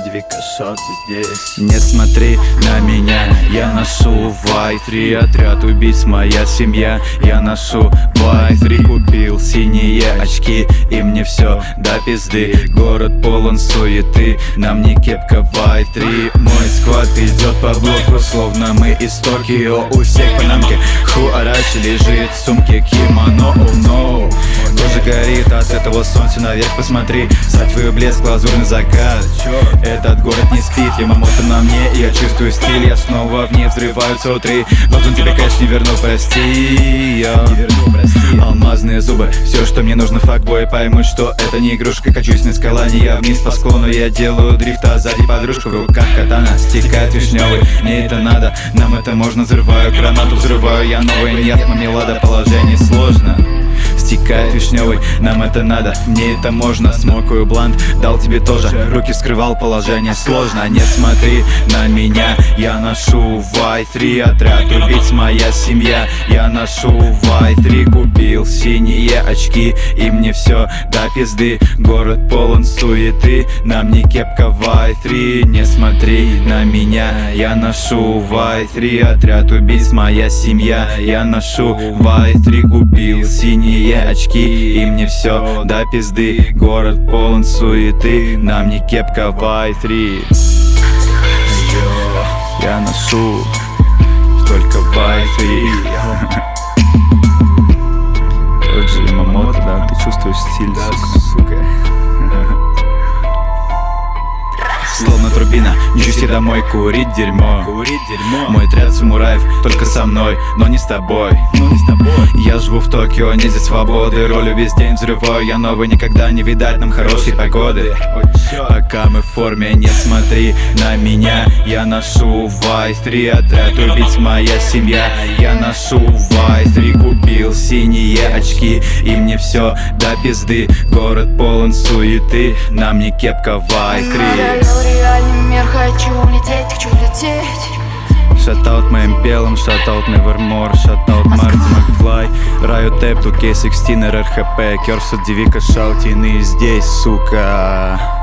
девика шоты здесь. Не смотри на меня, я ношу Y3. Отряд убийц, моя семья. Я ношу Y3. Купил синие очки, и мне все до пизды. Город полон суеты, на мне кепка Y3. Мой сквад идет по блоку, словно мы из Токио. У всех панамки Хуарачи лежит в сумке кимоно. Oh no. Кожа горит от этого солнца, наверх посмотри. Сатьвы блеск, лазурный закат. Этот город не спит, Ямамото на мне, и я чувствую стиль. Я снова в ней взрываются утри. Должен тебе, конечно, не верну, прости. Алмазные зубы, все, что мне нужно, факбой поймут, что это не игрушка. Качусь на скалане, я вниз по склону. Я делаю дрифт, а сзади подружка. В руках катана, стекает вишневый. Мне это надо, нам это можно. Взрываю гранату, взрываю я новый. Нет, мамилада, положение сложно. Стекает вишневый, нам это надо, мне это можно. Смокаю блант, дал тебе тоже. Руки вскрывал, положение сложно. Не смотри на меня, я ношу Y3. Отряд убийц, моя семья. Я ношу Y3. Купил синие очки, и мне все до пизды. Город полон суеты, на мне кепка Y3. Не смотри на меня, я ношу Y3. Отряд убийц, моя семья. Я ношу Y3. Купил синие очки, и мне все до пизды. Город полон суеты, на мне кепка Y3. Я ношу только Y3. Тот же Ямамото, да, ты чувствуешь стиль, сука. Словно турбина, несусь домой курить дерьмо. Мой отряд самураев только со мной, но не с тобой. Я живу в Токио, не здесь свободы. Ролю весь день взрываю, я новый, никогда не видать нам хорошей погоды. Пока мы в форме, не смотри на меня, я ношу Y3. Отряд убийц, моя семья. Я ношу Y3. Купил синие очки, и мне все до пизды. Город полон суеты, на мне кепка Y3. Реальный мир, хочу лететь. Шатаут моим белым, шатаут Nevermore, шатаут Марти Макфлай, Riot Tape, 2K16, RRHP, Curse, Девика, Шаутины здесь, сука.